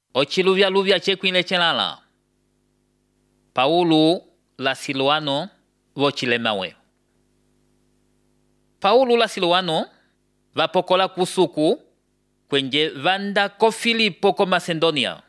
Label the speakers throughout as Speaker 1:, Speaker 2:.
Speaker 1: Ochiluvya chekwile chelala. Paulo la Siloano vochilemawe. Paulo la Siloano vapokola kusuku kwenye vanda ko Filipo ko Macedonia.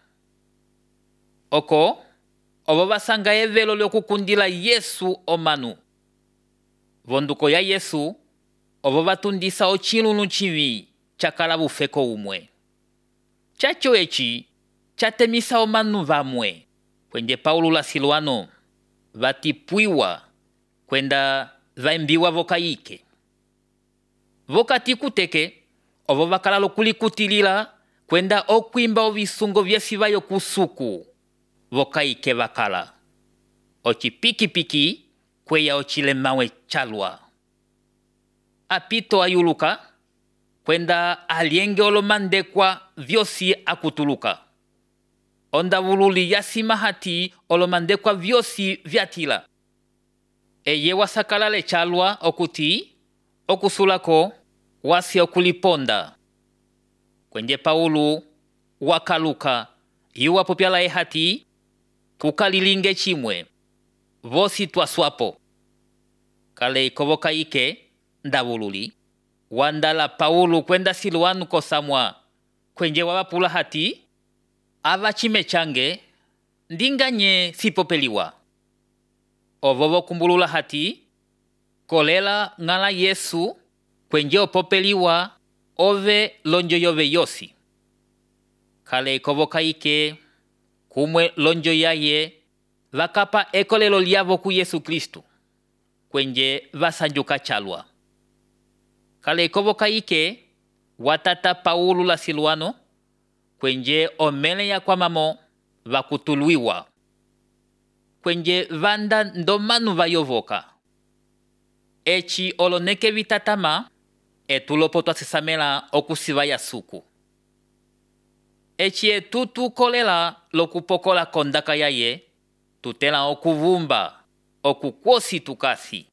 Speaker 1: Oko ovo vasanga evelo lyokukundila Yesu omanu. Vonduko ya Yesu ovo vatundisa ochilulu chivi chakala bufeko umwe. Chacho echi chatemisa omanu vamwe kwenye Paulo la Siloano vatipwiwa kwenda vaimbiwa vokaike. Vokati kuteke ovo vakala lokulikutilila kwenda okwimba ovisungo vyesivayo kusuku vokaike vakala. Ochipikipiki kweya ochilemawe chalwa. Apito ayuluka kwenda alienge olomandekwa vyosi akutuluka. Onda vululi yasimahati olomandekwa vyosi vyatila. Eye wasakalale chalwa okuti okusulako wasi okuliponda. Kwenye Paulo wakaluka yuwa popyala ehati kukalilinge chimwe vosi twaswapo. Kale ikovoka ike ndavululi wandala Paulo kwenda Siloano kosamwa kwenye wawapula hati ava chime change ndinganye sipopeliwa. Ovovo kumbulula hati kolela ngala Yesu kwenye opopeliwa ove lonjo yove yosi. Kale ikovoka ike kumwe lonjo yaye vakapa ekolelo liavo ku Yesu Kristu kwenye vasanjuka chalwa. Kale ikovoka ike watata Paulo la Siloano kwenye omele ya kwa mamo vakutuluiwa. Kwenye vanda ndomanu vayovoka. Echi oloneke vitatama etulopo twasisamela okusiva ya suku. Echi etutu kolela lokupokola kondaka yaye tutela okuvumba okukwosi tukasi.